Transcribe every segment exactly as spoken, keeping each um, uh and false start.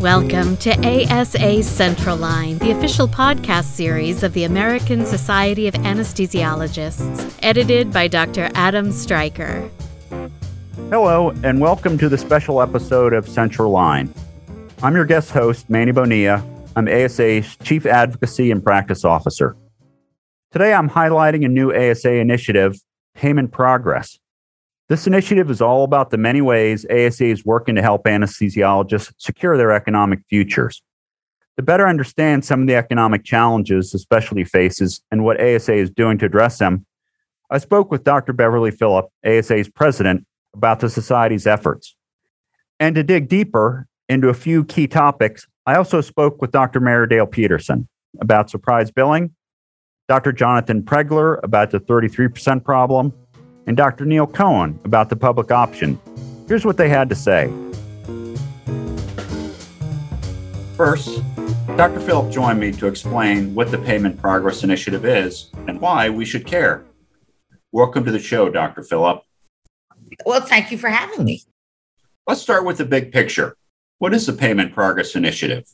Welcome to A S A Central Line, the official podcast series of the American Society of Anesthesiologists, edited by Doctor Adam Stryker. Hello, and welcome to the special episode of Central Line. I'm your guest host, Manny Bonilla. I'm A S A's Chief Advocacy and Practice Officer. Today, I'm highlighting a new A S A initiative, Payment Progress. This initiative is all about the many ways A S A is working to help anesthesiologists secure their economic futures. To better understand some of the economic challenges the specialty faces and what A S A is doing to address them, I spoke with Doctor Beverly Phillip, A S A's president, about the Society's efforts. And to dig deeper into a few key topics, I also spoke with Doctor Maridale Peterson about surprise billing, Doctor Jonathan Pregler about the thirty-three percent problem, and Doctor Neil Cohen about the public option. Here's what they had to say. First, Doctor Phillip joined me to explain what the Payment Progress Initiative is and why we should care. Welcome to the show, Doctor Phillip. Well, thank you for having me. Let's start with the big picture. What is the Payment Progress Initiative?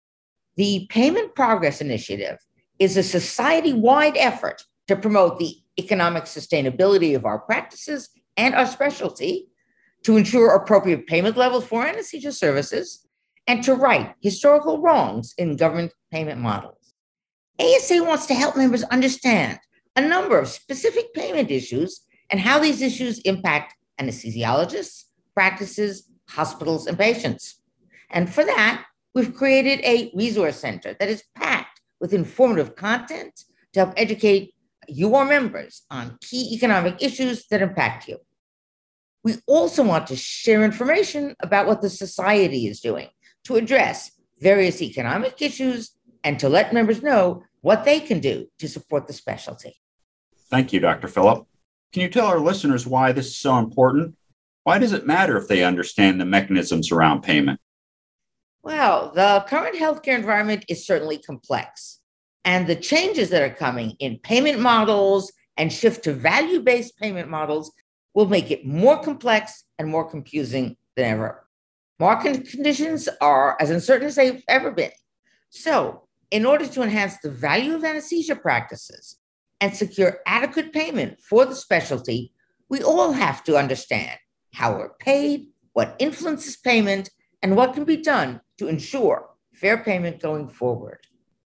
The Payment Progress Initiative is a society-wide effort to promote the economic sustainability of our practices and our specialty, to ensure appropriate payment levels for anesthesia services, and to right historical wrongs in government payment models. A S A wants to help members understand a number of specific payment issues and how these issues impact anesthesiologists, practices, hospitals, and patients. And for that, we've created a resource center that is packed with informative content to help educate you, our members, on key economic issues that impact you. We also want to share information about what the Society is doing to address various economic issues and to let members know what they can do to support the specialty. Thank you, Doctor Phillip. Can you tell our listeners why this is so important? Why does it matter if they understand the mechanisms around payment? Well, the current healthcare environment is certainly complex. And the changes that are coming in payment models and shift to value-based payment models will make it more complex and more confusing than ever. Market conditions are as uncertain as they've ever been. So, in order to enhance the value of anesthesia practices and secure adequate payment for the specialty, we all have to understand how we're paid, what influences payment, and what can be done to ensure fair payment going forward.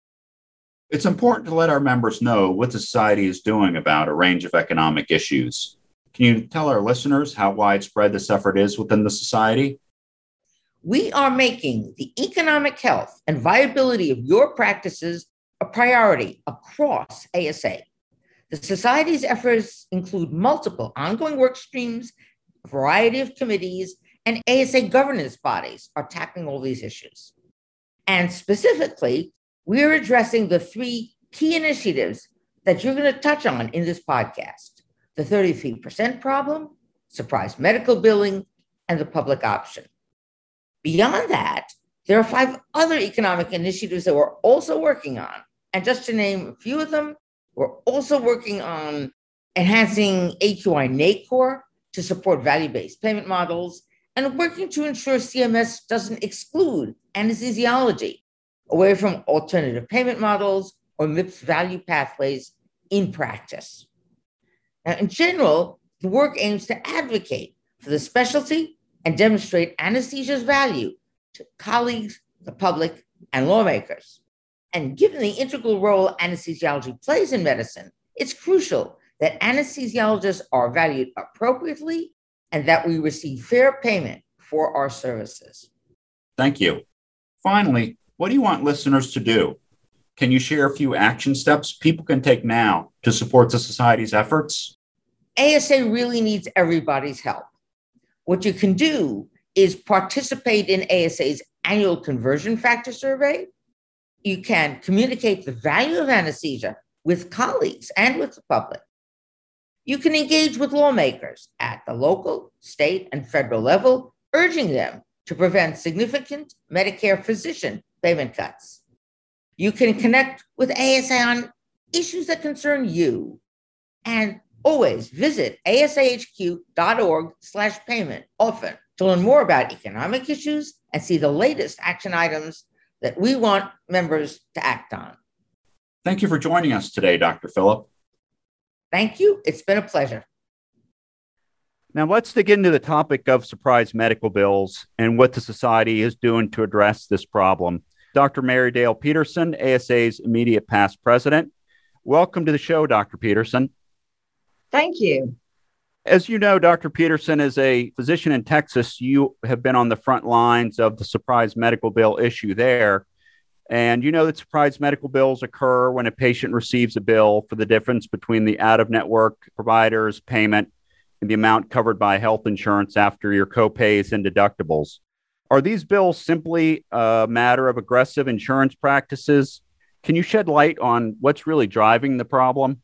It's important to let our members know what the Society is doing about a range of economic issues. Can you tell our listeners how widespread this effort is within the Society? We are making the economic health and viability of your practices a priority across A S A. The Society's efforts include multiple ongoing work streams, a variety of committees, and A S A governance bodies are tackling all these issues. And specifically, we're addressing the three key initiatives that you're going to touch on in this podcast: the thirty-three percent problem, surprise medical billing, and the public option. Beyond that, there are five other economic initiatives that we're also working on. And just to name a few of them, we're also working on enhancing A Q I NACOR to support value-based payment models, and working to ensure C M S doesn't exclude anesthesiology away from alternative payment models or M I P S value pathways in practice. Now, in general, the work aims to advocate for the specialty and demonstrate anesthesia's value to colleagues, the public, and lawmakers. And given the integral role anesthesiology plays in medicine, it's crucial that anesthesiologists are valued appropriately and that we receive fair payment for our services. Thank you. Finally, what do you want listeners to do? Can you share a few action steps people can take now to support the Society's efforts? A S A really needs everybody's help. What you can do is participate in A S A's annual conversion factor survey. You can communicate the value of anesthesia with colleagues and with the public. You can engage with lawmakers at the local, state, and federal level, urging them to prevent significant Medicare physician payment cuts. You can connect with A S A on issues that concern you. And always visit asahq.org slash payment often to learn more about economic issues and see the latest action items that we want members to act on. Thank you for joining us today, Doctor Phillip. Thank you. It's been a pleasure. Now let's dig into the topic of surprise medical bills and what the society is doing to address this problem. Doctor Mary Dale Peterson, A S A's immediate past president. Welcome to the show, Doctor Peterson. Thank you. As you know, Doctor Peterson, as a physician in Texas, you have been on the front lines of the surprise medical bill issue there. And you know that surprise medical bills occur when a patient receives a bill for the difference between the out-of-network provider's payment and the amount covered by health insurance after your copays and deductibles. Are these bills simply a matter of aggressive insurance practices? Can you shed light on what's really driving the problem?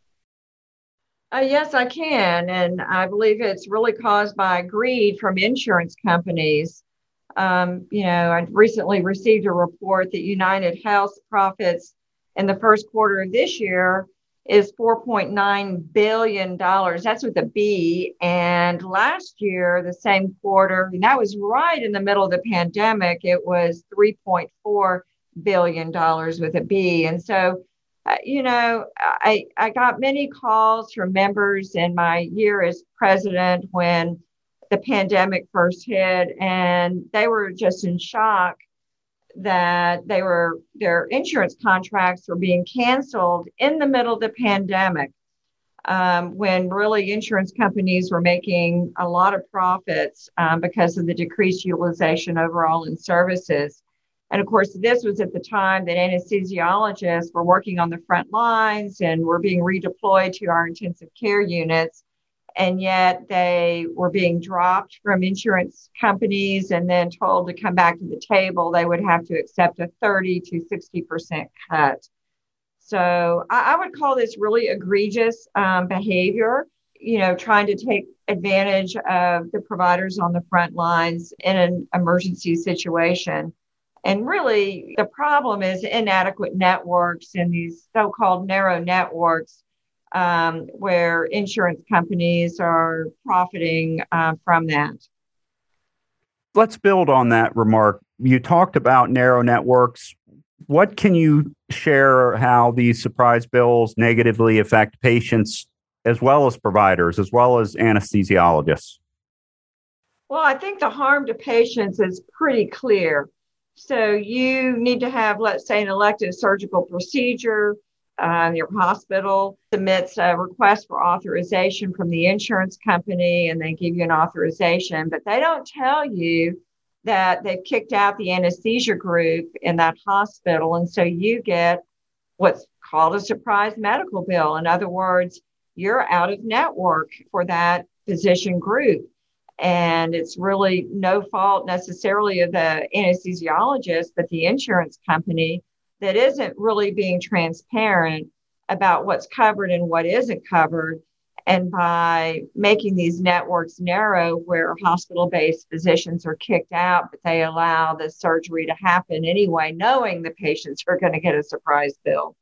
Uh, yes, I can. And I believe it's really caused by greed from insurance companies. Um, you know, I recently received a report that United Health's profits in the first quarter of this year is four point nine billion dollars. That's with a B. And last year, the same quarter, and that was right in the middle of the pandemic, it was three point four billion dollars with a B. And so, uh, you know, I, I got many calls from members in my year as president when the pandemic first hit, and they were just in shock that they were their insurance contracts were being canceled in the middle of the pandemic, um, when really insurance companies were making a lot of profits um, because of the decreased utilization overall in services. And of course, this was at the time that anesthesiologists were working on the front lines and were being redeployed to our intensive care units. And yet they were being dropped from insurance companies and then told to come back to the table. They would have to accept a thirty to sixty percent cut. So I, I would call this really egregious um, behavior, you know, trying to take advantage of the providers on the front lines in an emergency situation. And really, the problem is inadequate networks and these so-called narrow networks Um, where insurance companies are profiting uh, from that. Let's build on that remark. You talked about narrow networks. What can you share how these surprise bills negatively affect patients as well as providers, as well as anesthesiologists? Well, I think the harm to patients is pretty clear. So you need to have, let's say, an elective surgical procedure. Uh, your hospital submits a request for authorization from the insurance company, and they give you an authorization, but they don't tell you that they've kicked out the anesthesia group in that hospital. And so you get what's called a surprise medical bill. In other words, you're out of network for that physician group. And it's really no fault necessarily of the anesthesiologist, but the insurance company that isn't really being transparent about what's covered and what isn't covered. And by making these networks narrow where hospital-based physicians are kicked out, but they allow the surgery to happen anyway, knowing the patients are going to get a surprise bill.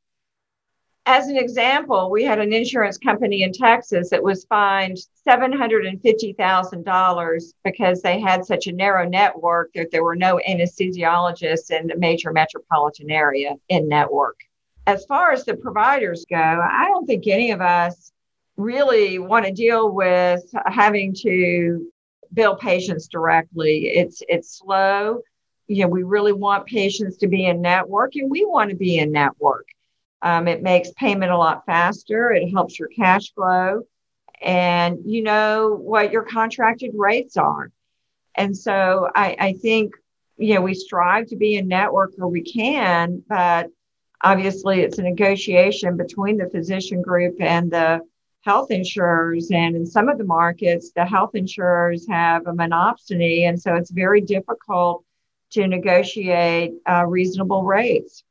As an example, we had an insurance company in Texas that was fined seven hundred fifty thousand dollars because they had such a narrow network that there were no anesthesiologists in the major metropolitan area in network. As far as the providers go, I don't think any of us really want to deal with having to bill patients directly. It's it's slow. You know, we really want patients to be in network, and we want to be in network. Um, it makes payment a lot faster. It helps your cash flow, and you know what your contracted rates are. And so I, I think, you know, we strive to be in network where we can, but obviously it's a negotiation between the physician group and the health insurers. And in some of the markets, the health insurers have a monopsony. And so it's very difficult to negotiate uh, reasonable rates.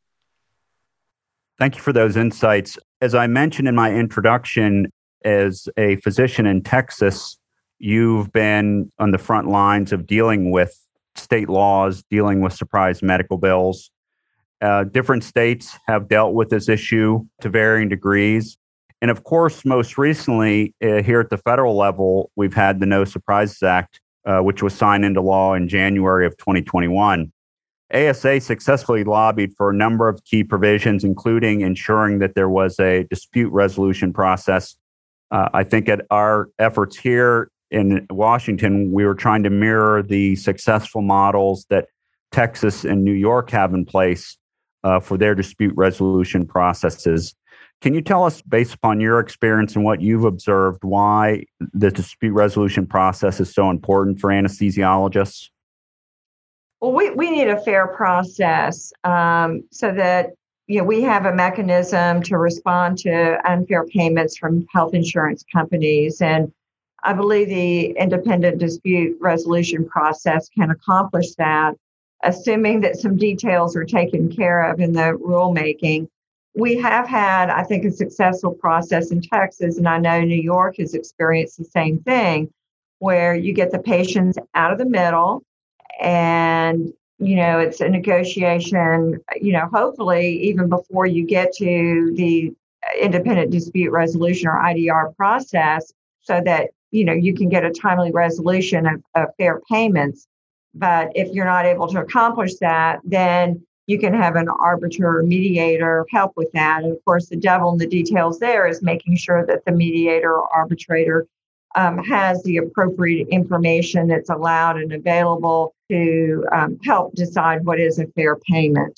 Thank you for those insights. As I mentioned in my introduction, as a physician in Texas, you've been on the front lines of dealing with state laws, dealing with surprise medical bills. Uh, different states have dealt with this issue to varying degrees. And of course, most recently, uh, here at the federal level, we've had the No Surprises Act uh, which was signed into law in January of twenty twenty-one. A S A successfully lobbied for a number of key provisions, including ensuring that there was a dispute resolution process. Uh, I think at our efforts here in Washington, we were trying to mirror the successful models that Texas and New York have in place uh, for their dispute resolution processes. Can you tell us, based upon your experience and what you've observed, why the dispute resolution process is so important for anesthesiologists? Well, we, we need a fair process um, so that you know we have a mechanism to respond to unfair payments from health insurance companies. And I believe the independent dispute resolution process can accomplish that, assuming that some details are taken care of in the rulemaking. We have had, I think, a successful process in Texas, and I know New York has experienced the same thing, where you get the patients out of the middle, and you know it's a negotiation. You know, hopefully even before you get to the independent dispute resolution or I D R process, so that you know you can get a timely resolution of, of fair payments. But if you're not able to accomplish that, then you can have an arbiter or mediator help with that. And of course, the devil in the details there is making sure that the mediator or arbitrator um, has the appropriate information that's allowed and available to um, help decide what is a fair payment.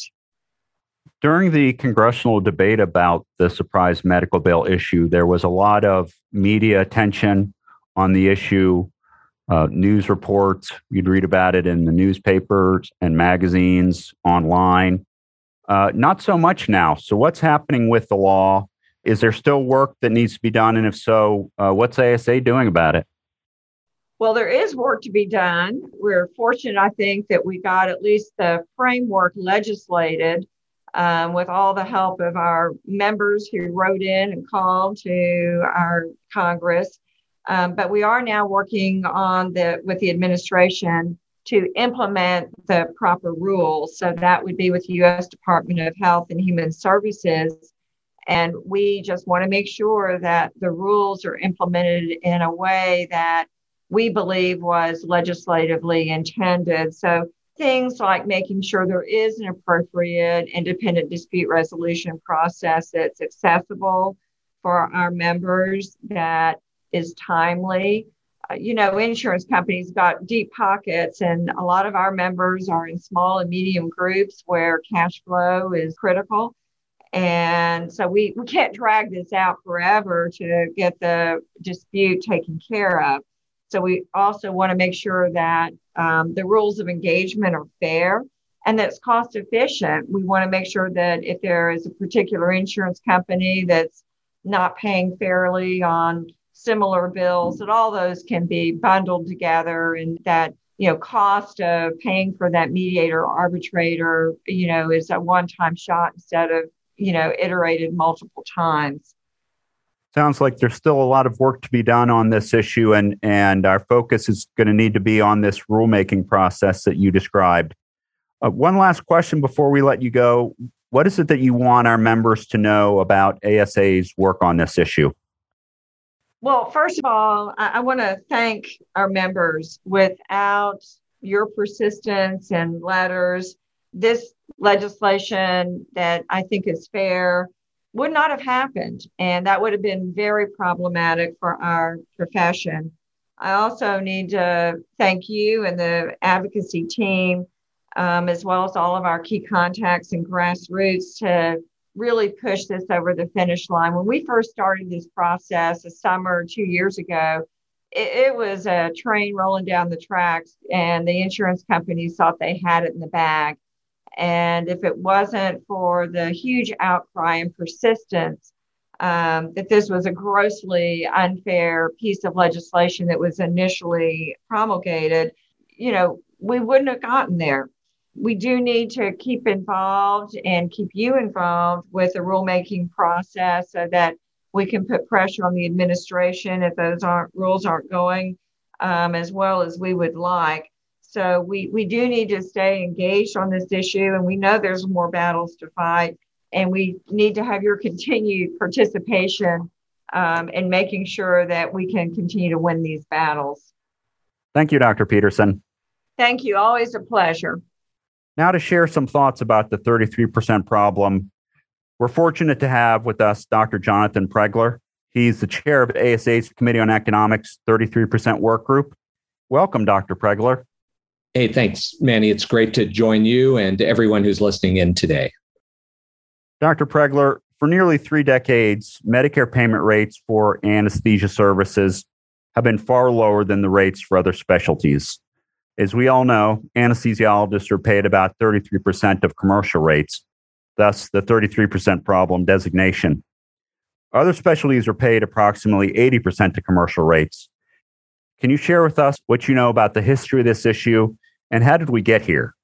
During the congressional debate about the surprise medical bill issue, there was a lot of media attention on the issue. Uh, news reports, you'd read about it in the newspapers and magazines, online. Uh, not so much now. So what's happening with the law? Is there still work that needs to be done? And if so, uh, what's A S A doing about it? Well, there is work to be done. We're fortunate, I think, that we got at least the framework legislated um, with all the help of our members who wrote in and called to our Congress. Um, but we are now working on the with the administration to implement the proper rules. So that would be with the U S Department of Health and Human Services. And we just want to make sure that the rules are implemented in a way that we believe was legislatively intended. So things like making sure there is an appropriate independent dispute resolution process that's accessible for our members, that is timely. Uh, you know, insurance companies got deep pockets, and a lot of our members are in small and medium groups where cash flow is critical. And so we, we can't drag this out forever to get the dispute taken care of. So we also want to make sure that um, the rules of engagement are fair and that's cost efficient. We want to make sure that if there is a particular insurance company that's not paying fairly on similar bills, that all those can be bundled together, and that, you know, cost of paying for that mediator or arbitrator, you know, is a one-time shot instead of, you know, iterated multiple times. Sounds like there's still a lot of work to be done on this issue, and, and our focus is going to need to be on this rulemaking process that you described. Uh, one last question before we let you go. What is it that you want our members to know about A S A's work on this issue? Well, first of all, I, I want to thank our members. Without your persistence and letters, this legislation that I think is fair would not have happened. And that would have been very problematic for our profession. I also need to thank you and the advocacy team, um, as well as all of our key contacts and grassroots, to really push this over the finish line. When we first started this process a summer two years ago, it, it was a train rolling down the tracks, and the insurance companies thought they had it in the bag. And if it wasn't for the huge outcry and persistence um, that this was a grossly unfair piece of legislation that was initially promulgated, you know, we wouldn't have gotten there. We do need to keep involved and keep you involved with the rulemaking process so that we can put pressure on the administration if those aren't rules aren't going um, as well as we would like. So we, we do need to stay engaged on this issue, and we know there's more battles to fight, and we need to have your continued participation um, in making sure that we can continue to win these battles. Thank you, Doctor Peterson. Thank you. Always a pleasure. Now to share some thoughts about the thirty-three percent problem, we're fortunate to have with us Doctor Jonathan Pregler. He's the chair of A S A's Committee on Economics thirty-three percent Work Group. Welcome, Doctor Pregler. Hey, thanks, Manny. It's great to join you and everyone who's listening in today. Doctor Pregler, for nearly three decades, Medicare payment rates for anesthesia services have been far lower than the rates for other specialties. As we all know, anesthesiologists are paid about thirty-three percent of commercial rates, thus the thirty-three percent problem designation. Other specialties are paid approximately eighty percent of commercial rates. Can you share with us what you know about the history of this issue and how did we get here?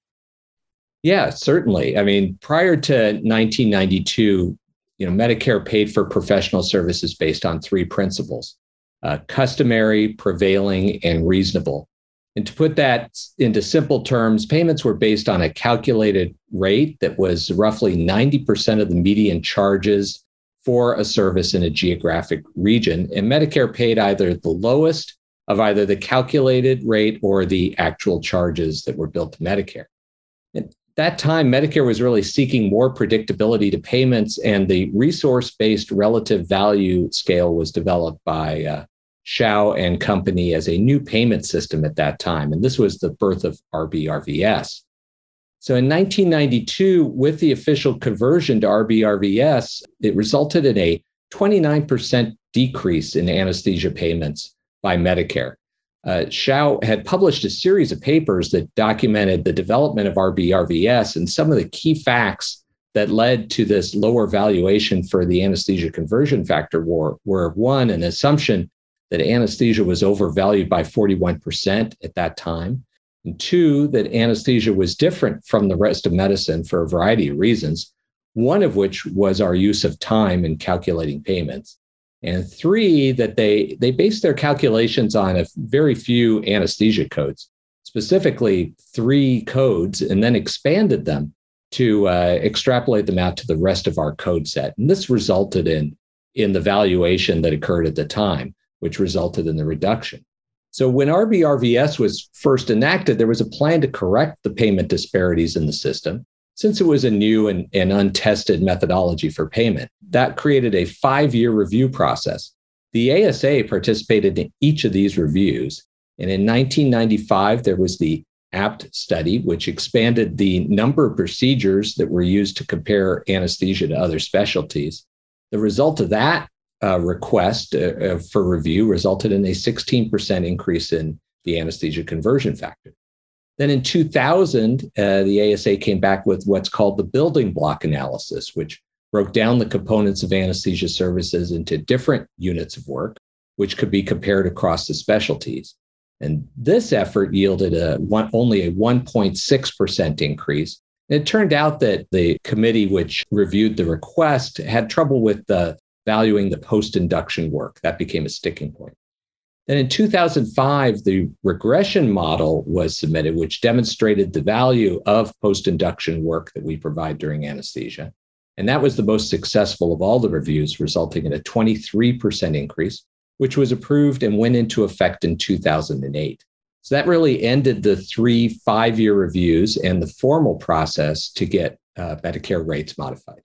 Yeah, certainly. I mean, prior to nineteen ninety-two, you know, Medicare paid for professional services based on three principles: uh, customary, prevailing, and reasonable. And to put that into simple terms, payments were based on a calculated rate that was roughly ninety percent of the median charges for a service in a geographic region. And Medicare paid either the lowest of either the calculated rate or the actual charges that were billed to Medicare. At that time, Medicare was really seeking more predictability to payments, and the resource-based relative value scale was developed by uh, Shao and Company as a new payment system at that time. And this was the birth of R B R V S. So in nineteen ninety-two, with the official conversion to R B R V S, it resulted in a twenty-nine percent decrease in anesthesia payments by Medicare. Uh, Shao had published a series of papers that documented the development of R B R V S and some of the key facts that led to this lower valuation for the anesthesia conversion factor were, were one, an assumption that anesthesia was overvalued by forty-one percent at that time, and two, that anesthesia was different from the rest of medicine for a variety of reasons, one of which was our use of time in calculating payments, and three, that they, they based their calculations on a very few anesthesia codes, specifically three codes, and then expanded them to uh, extrapolate them out to the rest of our code set. And this resulted in, in the valuation that occurred at the time, which resulted in the reduction. So when R B R V S was first enacted, there was a plan to correct the payment disparities in the system, since it was a new and, and untested methodology for payment. That created a five-year review process. The A S A participated in each of these reviews. And in nineteen ninety-five, there was the A P T study, which expanded the number of procedures that were used to compare anesthesia to other specialties. The result of that Uh, request uh, for review resulted in a sixteen percent increase in the anesthesia conversion factor. Then in two thousand, uh, the A S A came back with what's called the building block analysis, which broke down the components of anesthesia services into different units of work, which could be compared across the specialties. And this effort yielded a one, only a one point six percent increase. And it turned out that the committee which reviewed the request had trouble with the valuing the post-induction work. That became a sticking point. Then in two thousand five, the regression model was submitted, which demonstrated the value of post-induction work that we provide during anesthesia. And that was the most successful of all the reviews, resulting in a twenty-three percent increase, which was approved and went into effect in two thousand eight. So that really ended the three five-year reviews and the formal process to get uh, Medicare rates modified.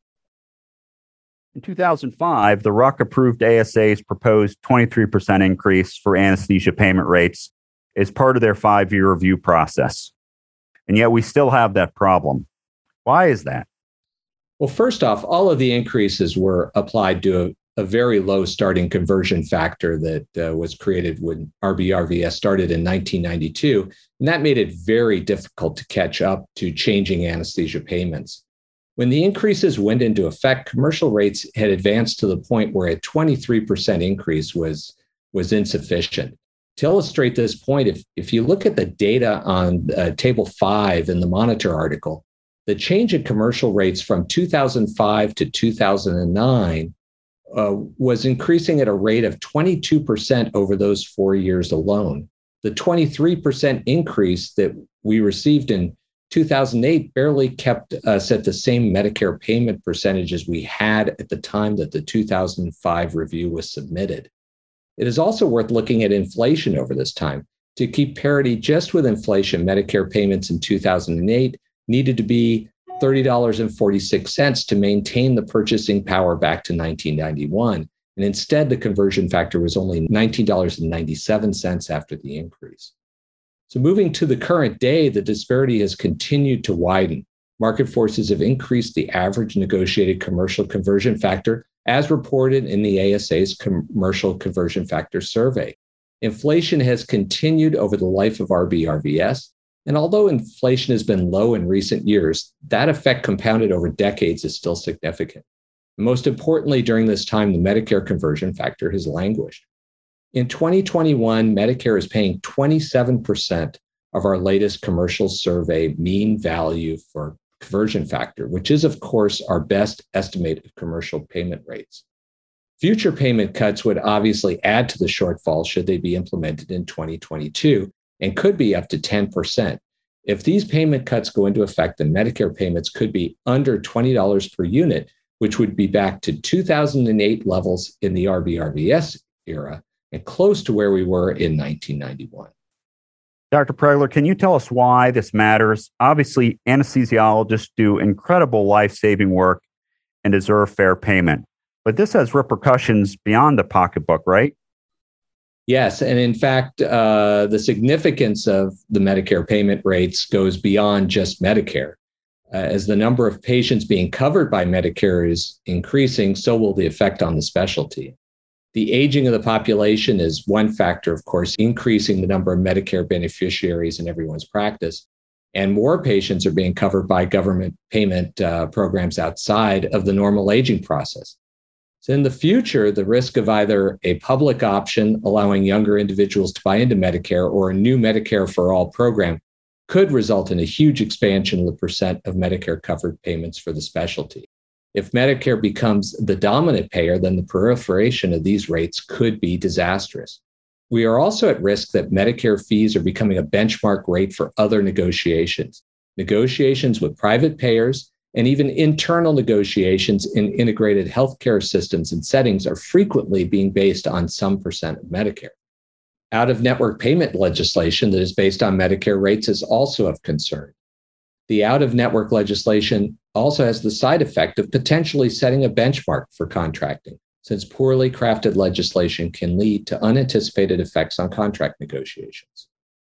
In two thousand five, the R U C approved A S A's proposed twenty-three percent increase for anesthesia payment rates as part of their five-year review process. And yet we still have that problem. Why is that? Well, first off, all of the increases were applied to a, a very low starting conversion factor that uh, was created when R B R V S started in nineteen ninety-two. And that made it very difficult to catch up to changing anesthesia payments. When the increases went into effect, commercial rates had advanced to the point where a twenty-three percent increase was, was insufficient. To illustrate this point, if, if you look at the data on uh, table five in the Monitor article, the change in commercial rates from two thousand five to two thousand nine uh, was increasing at a rate of twenty-two percent over those four years alone. The twenty-three percent increase that we received in two thousand eight barely kept us at the same Medicare payment percentage as we had at the time that the two thousand five review was submitted. It is also worth looking at inflation over this time. To keep parity just with inflation, Medicare payments in two thousand eight needed to be thirty dollars and forty-six cents to maintain the purchasing power back to nineteen ninety-one. And instead, the conversion factor was only nineteen dollars and ninety-seven cents after the increase. So moving to the current day, the disparity has continued to widen. Market forces have increased the average negotiated commercial conversion factor, as reported in the A S A's Commercial Conversion Factor Survey. Inflation has continued over the life of R B R V S, and although inflation has been low in recent years, that effect compounded over decades is still significant. Most importantly, during this time, the Medicare conversion factor has languished. In twenty twenty-one, Medicare is paying twenty-seven percent of our latest commercial survey mean value for conversion factor, which is, of course, our best estimate of commercial payment rates. Future payment cuts would obviously add to the shortfall should they be implemented in twenty twenty-two and could be up to ten percent. If these payment cuts go into effect, then Medicare payments could be under twenty dollars per unit, which would be back to two thousand eight levels in the R B R V S era and close to where we were in nineteen ninety-one. Doctor Pregler, can you tell us why this matters? Obviously, anesthesiologists do incredible life-saving work and deserve fair payment. But this has repercussions beyond the pocketbook, right? Yes. And in fact, uh, the significance of the Medicare payment rates goes beyond just Medicare. Uh, as the number of patients being covered by Medicare is increasing, so will the effect on the specialty. The aging of the population is one factor, of course, increasing the number of Medicare beneficiaries in everyone's practice. And more patients are being covered by government payment uh, programs outside of the normal aging process. So in the future, the risk of either a public option allowing younger individuals to buy into Medicare or a new Medicare for All program could result in a huge expansion of the percent of Medicare covered payments for the specialty. If Medicare becomes the dominant payer, then the proliferation of these rates could be disastrous. We are also at risk that Medicare fees are becoming a benchmark rate for other negotiations, negotiations with private payers, and even internal negotiations in integrated healthcare systems and settings are frequently being based on some percent of Medicare. Out-of-network payment legislation that is based on Medicare rates is also of concern. The out-of-network legislation also has the side effect of potentially setting a benchmark for contracting, since poorly crafted legislation can lead to unanticipated effects on contract negotiations.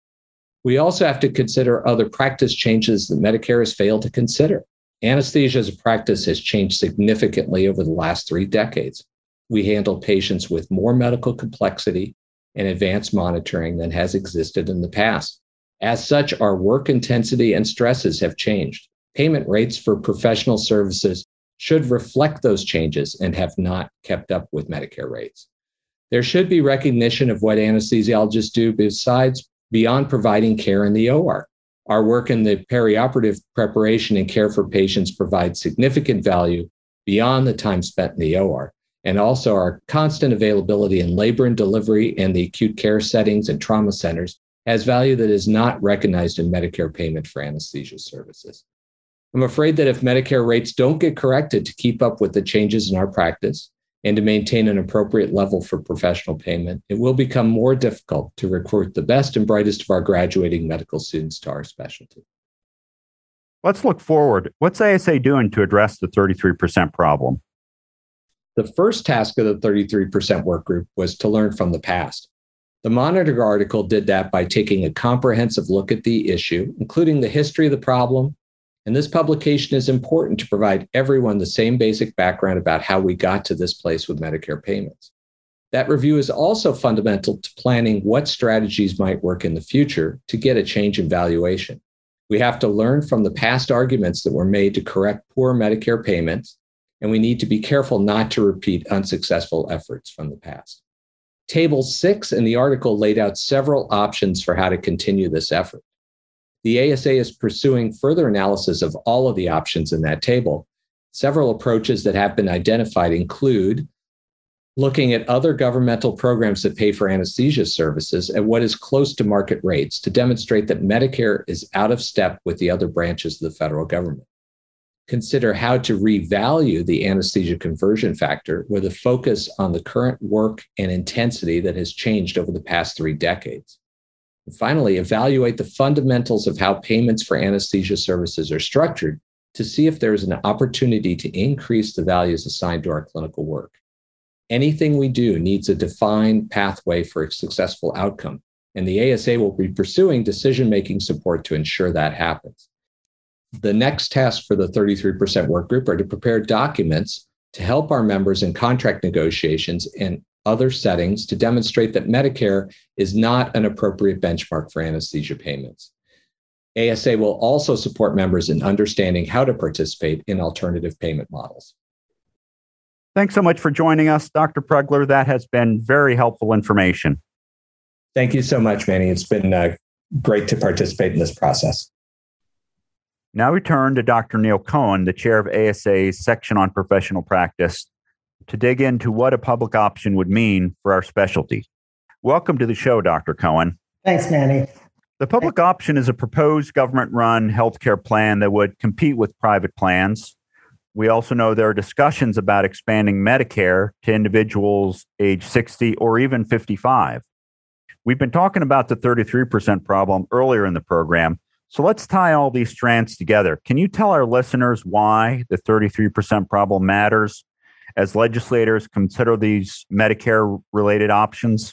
We also have to consider other practice changes that Medicare has failed to consider. Anesthesia as a practice has changed significantly over the last three decades. We handle patients with more medical complexity and advanced monitoring than has existed in the past. As such, our work intensity and stresses have changed. Payment rates for professional services should reflect those changes and have not kept up with Medicare rates. There should be recognition of what anesthesiologists do besides beyond providing care in the O R. Our work in the perioperative preparation and care for patients provides significant value beyond the time spent in the O R. And also our constant availability in labor and delivery and the acute care settings and trauma centers has value that is not recognized in Medicare payment for anesthesia services. I'm afraid that if Medicare rates don't get corrected to keep up with the changes in our practice and to maintain an appropriate level for professional payment, it will become more difficult to recruit the best and brightest of our graduating medical students to our specialty. Let's look forward. What's A S A doing to address the thirty-three percent problem? The first task of the thirty-three percent work group was to learn from the past. The Monitor article did that by taking a comprehensive look at the issue, including the history of the problem. And this publication is important to provide everyone the same basic background about how we got to this place with Medicare payments. That review is also fundamental to planning what strategies might work in the future to get a change in valuation. We have to learn from the past arguments that were made to correct poor Medicare payments, and we need to be careful not to repeat unsuccessful efforts from the past. Table six in the article laid out several options for how to continue this effort. The A S A is pursuing further analysis of all of the options in that table. Several approaches that have been identified include looking at other governmental programs that pay for anesthesia services at what is close to market rates to demonstrate that Medicare is out of step with the other branches of the federal government. Consider how to revalue the anesthesia conversion factor with a focus on the current work and intensity that has changed over the past three decades. And finally, evaluate the fundamentals of how payments for anesthesia services are structured to see if there is an opportunity to increase the values assigned to our clinical work. Anything we do needs a defined pathway for a successful outcome, and the A S A will be pursuing decision-making support to ensure that happens. The next task for the thirty-three percent work group are to prepare documents to help our members in contract negotiations and other settings to demonstrate that Medicare is not an appropriate benchmark for anesthesia payments. A S A will also support members in understanding how to participate in alternative payment models. Thanks so much for joining us, Doctor Pregler. That has been very helpful information. Thank you so much, Manny. It's been uh, great to participate in this process. Now we turn to Doctor Neil Cohen, the chair of A S A's section on professional practice, to dig into what a public option would mean for our specialty. Welcome to the show, Doctor Cohen. Thanks, Manny. The public option is a proposed government-run healthcare plan that would compete with private plans. We also know there are discussions about expanding Medicare to individuals age sixty or even fifty-five. We've been talking about the thirty-three percent problem earlier in the program, so let's tie all these strands together. Can you tell our listeners why the thirty-three percent problem matters as legislators consider these Medicare-related options?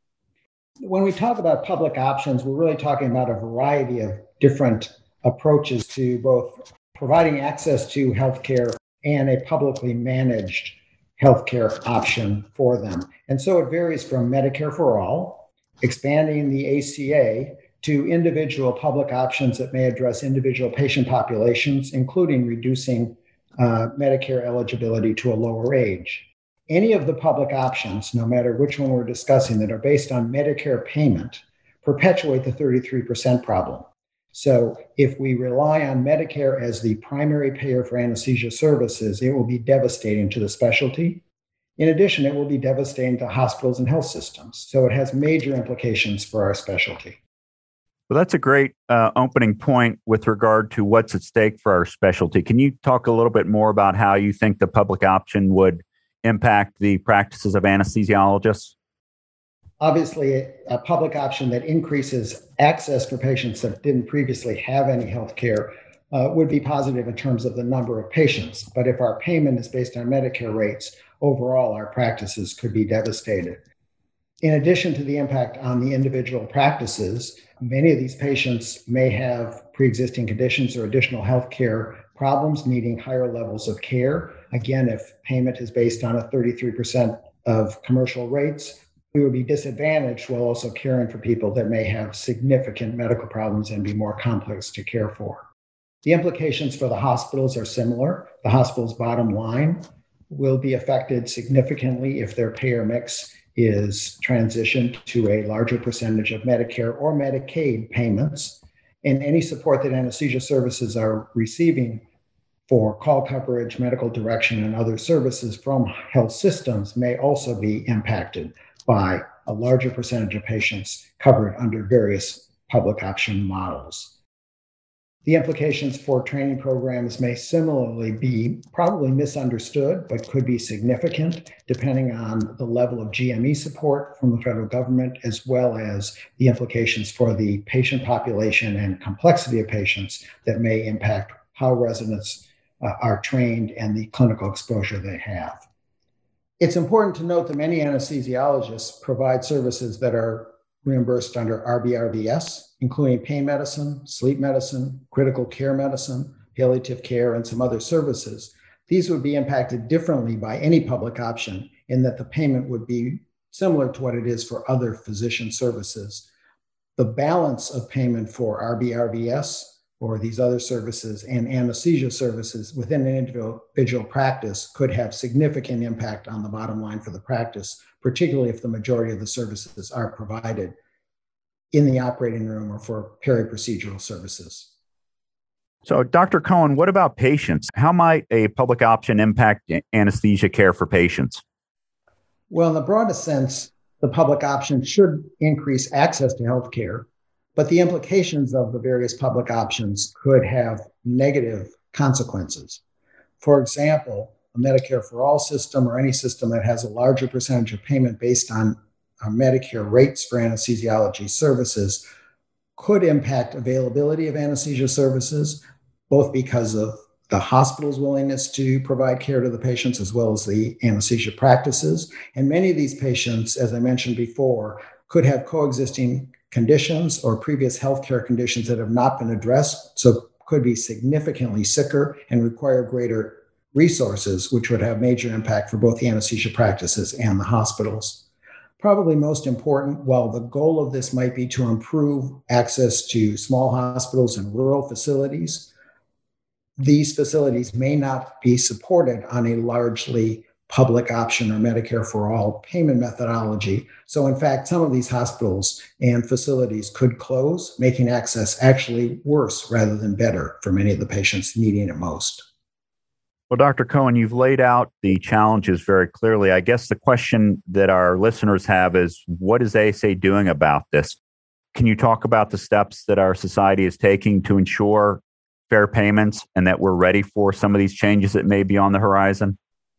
When we talk about public options, we're really talking about a variety of different approaches to both providing access to healthcare and a publicly managed healthcare option for them. And so it varies from Medicare for All, expanding the A C A, to individual public options that may address individual patient populations, including reducing uh, Medicare eligibility to a lower age. Any of the public options, no matter which one we're discussing, that are based on Medicare payment, perpetuate the thirty-three percent problem. So if we rely on Medicare as the primary payer for anesthesia services, it will be devastating to the specialty. In addition, it will be devastating to hospitals and health systems. So it has major implications for our specialty. Well, that's a great uh, opening point with regard to what's at stake for our specialty. Can you talk a little bit more about how you think the public option would impact the practices of anesthesiologists? Obviously, a public option that increases access for patients that didn't previously have any health care uh, would be positive in terms of the number of patients. But if our payment is based on Medicare rates, overall, our practices could be devastated. In addition to the impact on the individual practices, many of these patients may have pre-existing conditions or additional health care problems needing higher levels of care. Again, if payment is based on a thirty-three percent of commercial rates, we would be disadvantaged while also caring for people that may have significant medical problems and be more complex to care for. The implications for the hospitals are similar. The hospital's bottom line will be affected significantly if their payer mix is transitioned to a larger percentage of Medicare or Medicaid payments, and any support that anesthesia services are receiving for call coverage, medical direction, and other services from health systems may also be impacted by a larger percentage of patients covered under various public option models. The implications for training programs may similarly be probably misunderstood, but could be significant depending on the level of G M E support from the federal government, as well as the implications for the patient population and complexity of patients that may impact how residents uh, are trained and the clinical exposure they have. It's important to note that many anesthesiologists provide services that are reimbursed under R B R V S, including pain medicine, sleep medicine, critical care medicine, palliative care, and some other services. These would be impacted differently by any public option in that the payment would be similar to what it is for other physician services. The balance of payment for R B R V S or these other services and anesthesia services within an individual practice could have significant impact on the bottom line for the practice, particularly if the majority of the services are provided in the operating room or for peri-procedural services. So, Doctor Cohen, what about patients? How might a public option impact anesthesia care for patients? Well, in the broadest sense, the public option should increase access to health care, but the implications of the various public options could have negative consequences. For example, a Medicare for All system or any system that has a larger percentage of payment based on uh, Medicare rates for anesthesiology services could impact availability of anesthesia services, both because of the hospital's willingness to provide care to the patients as well as the anesthesia practices. And many of these patients, as I mentioned before, could have coexisting conditions or previous healthcare conditions that have not been addressed, so could be significantly sicker and require greater resources, which would have major impact for both the anesthesia practices and the hospitals. Probably most important, while the goal of this might be to improve access to small hospitals and rural facilities, these facilities may not be supported on a largely public option or Medicare for all payment methodology. So in fact, some of these hospitals and facilities could close, making access actually worse rather than better for many of the patients needing it most. Well, Doctor Cohen, you've laid out the challenges very clearly. I guess the question that our listeners have is, what is A S A doing about this? Can you talk about the steps that our society is taking to ensure fair payments and that we're ready for some of these changes that may be on the horizon?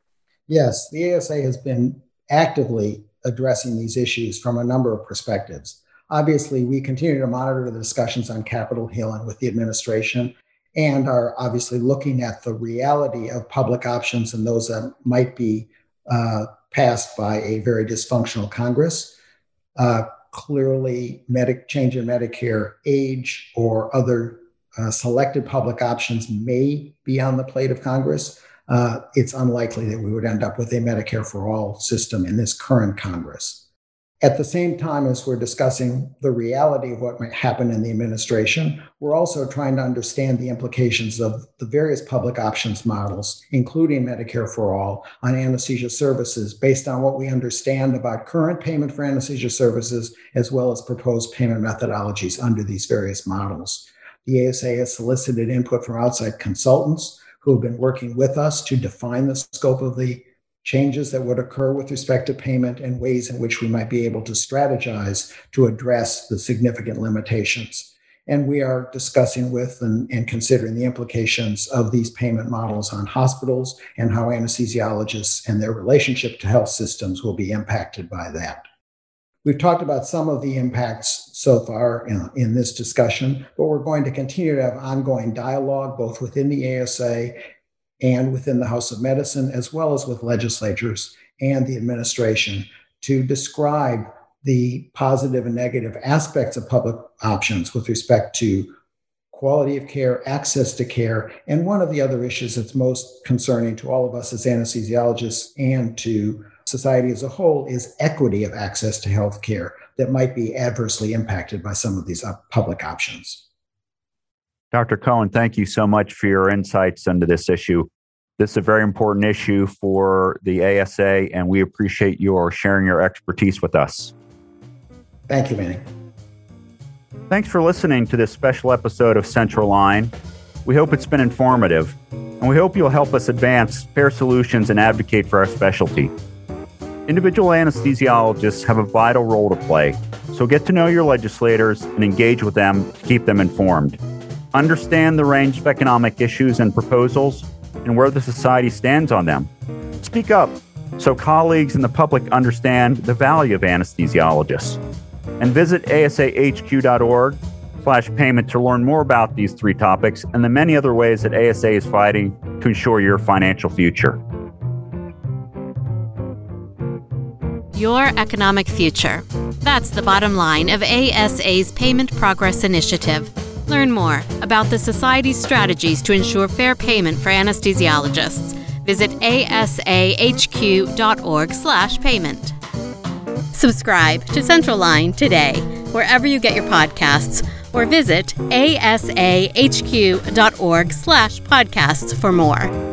Yes, the A S A has been actively addressing these issues from a number of perspectives. Obviously, we continue to monitor the discussions on Capitol Hill and with the administration, and are obviously looking at the reality of public options and those that might be uh, passed by a very dysfunctional Congress. Uh, clearly, medic change in Medicare age or other uh, selected public options may be on the plate of Congress. Uh, it's unlikely that we would end up with a Medicare for all system in this current Congress. At the same time as we're discussing the reality of what might happen in the administration, we're also trying to understand the implications of the various public options models, including Medicare for all, on anesthesia services based on what we understand about current payment for anesthesia services, as well as proposed payment methodologies under these various models. The A S A has solicited input from outside consultants who have been working with us to define the scope of the changes that would occur with respect to payment and ways in which we might be able to strategize to address the significant limitations. And we are discussing with and, and considering the implications of these payment models on hospitals and how anesthesiologists and their relationship to health systems will be impacted by that. We've talked about some of the impacts so far in, in this discussion, but we're going to continue to have ongoing dialogue both within the A S A and within the House of Medicine, as well as with legislatures and the administration, to describe the positive and negative aspects of public options with respect to quality of care, access to care, and one of the other issues that's most concerning to all of us as anesthesiologists and to society as a whole is equity of access to health care that might be adversely impacted by some of these public options. Doctor Cohen, thank you so much for your insights into this issue. This is a very important issue for the A S A, and we appreciate your sharing your expertise with us. Thank you, Manny. Thanks for listening to this special episode of Central Line. We hope it's been informative, and we hope you'll help us advance fair solutions and advocate for our specialty. Individual anesthesiologists have a vital role to play, so get to know your legislators and engage with them to keep them informed. Understand the range of economic issues and proposals and where the society stands on them. Speak up so colleagues and the public understand the value of anesthesiologists. And visit asahq.org slash payment to learn more about these three topics and the many other ways that A S A is fighting to ensure your financial future. Your economic future. That's the bottom line of A S A's Payment Progress Initiative. Learn more about the Society's strategies to ensure fair payment for anesthesiologists. Visit asahq.org slash payment. Subscribe to Central Line today, wherever you get your podcasts, or visit asahq.org slash podcasts for more.